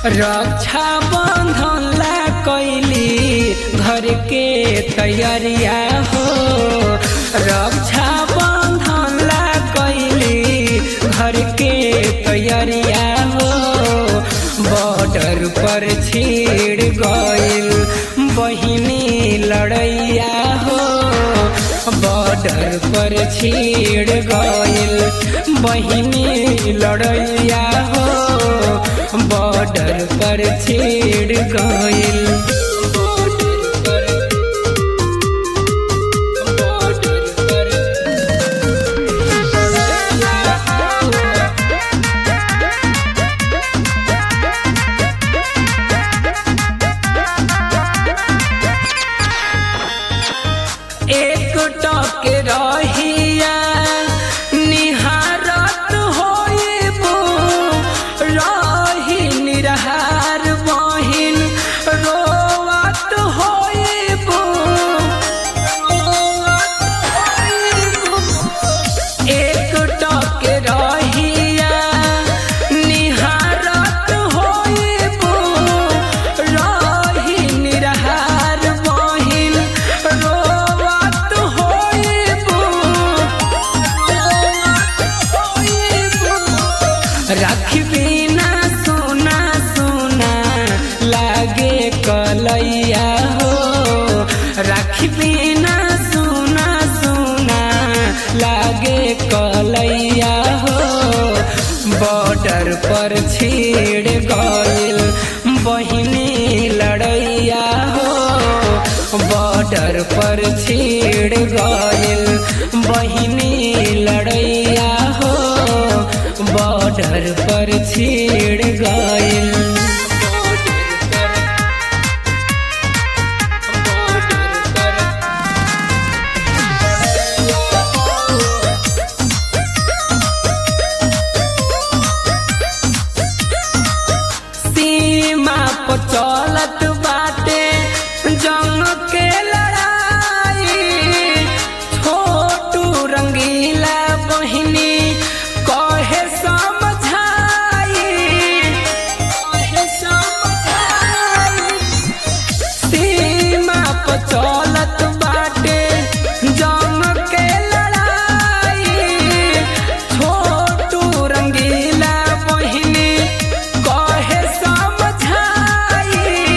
रक्षा बंधन ला कैली घर के तैयारिया हो। रक्षा बंधन ला कैली घर के तैयारिया हो। बॉर्डर पर छिड़ गइल बहिनी लड़ैया हो। बॉर्डर पर छिड़ गइल बहिनी लड़ैया हो। बॉर्डर पर छिड़ गइल एक टक रहिया निहारत होइबू। रही निरहार बहिन रोवत होइबू। एक टक रहिया निहारत होइबू। रही निरहार बहिन रोवत होइबू। राखी बिना सुना सुना लागे कलैया हो। राखी बिना सुना सुना लागे कलैया हो। बॉर्डर पर छिड़ गइल बहिनी लड़ैया हो। बॉर्डर पर छिड़ गइल बहिनी लड़ैया हो। बॉर्डर पर छिड़ गइल सीमा पर चलत बाटे जंग के लड़ाई। छोटू रंगीला बहिनी कहे समझाई। सीमा पर चलत बाटे जंग के लड़ाई। छोटू रंगीला बहिनी कहे समझाई।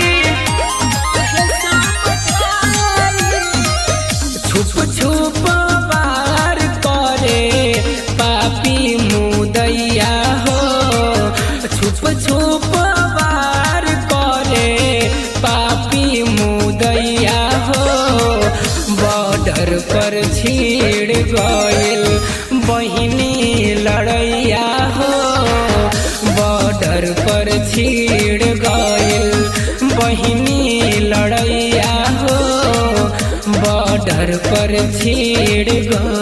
छुप छुप बार करे पापी मुदैया हो। छुप छुप बार करे पापी मुदैया हो। बॉर्डर पर छिड़ गइल बहिनी लड़ैया हो। बॉर्डर पर छिड़ गइल बहिनी लड़ैया हो। बॉर्डर पर छिड़ गइल